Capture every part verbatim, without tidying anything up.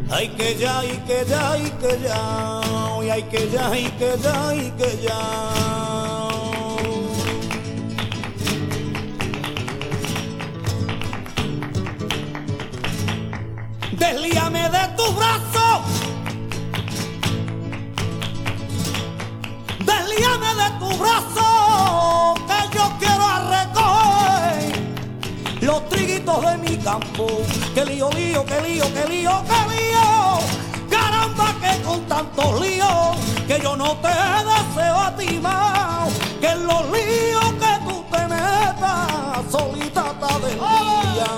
Ay que ya, ay que ya, ay que ya, ay que ya, ay que ya, ay que ya. Deslíame de tu brazo, deslíame de tu brazo, que yo quiero recoger los triguitos de mi campo. Que lío, lío, que lío, que lío, que lío. Caramba, que con tantos líos, que yo no te deseo a ti más. Que en los líos que tú te metas, solita te desvías.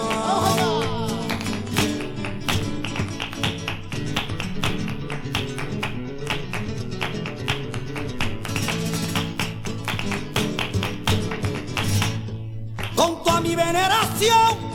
Con toda mi veneración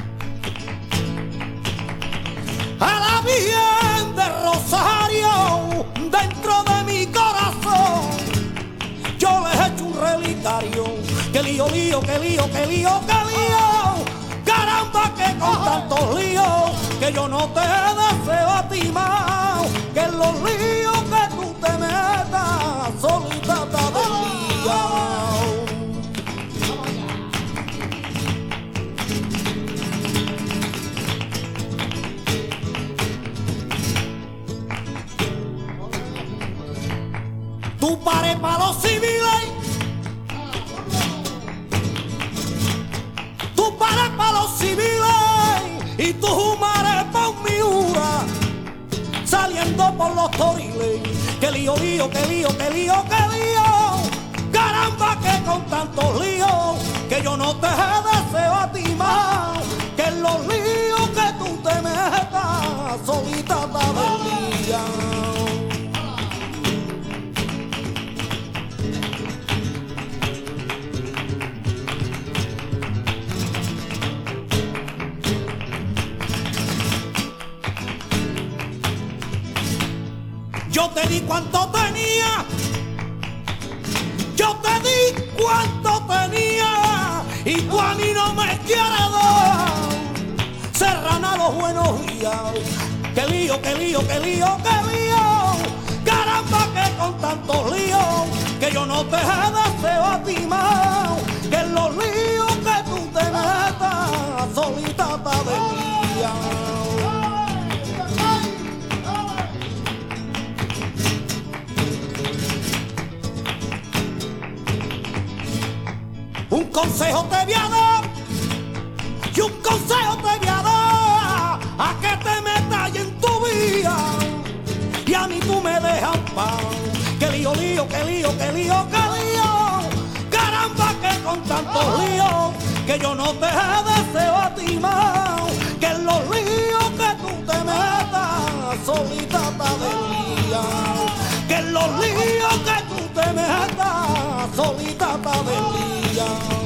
a la Virgen de Rosario, dentro de mi corazón yo les echo un relicario. Que lío, lío, que lío, que lío, que lío. Caramba, que con tantos líos, que yo no te deseo a ti más. Que en los líos que tú te metas, solita te desvías. Tú pares para los civiles, tú pares para los civiles y tú mares por mi ura, saliendo por los toriles. Que lío, lío, que lío, que lío, que lío. Caramba, que con tantos líos, que yo no te deseo a ti más. Que en los líos que tú te metas, solita te desvías. Yo te di cuanto tenía, yo te di cuanto tenía, y tú a mí no me quieres dar. Serrana, los buenos días. Que lío, que lío, que lío, que lío. Caramba, que con tantos líos, que yo no te deseo a ti más. Que en los líos que tú te metas, solita te desvías. Un consejo te voy a dar, y un consejo te voy a dar, a que te metas en tu vida, y a mí tú me dejas en paz. Que lío, lío, que lío, que lío, que lío. Caramba, que con tantos líos, que yo no te deseo a ti más. Que en los líos que tú te metas, solita te desvías. Que en los líos que tú te metas, solita te desvías.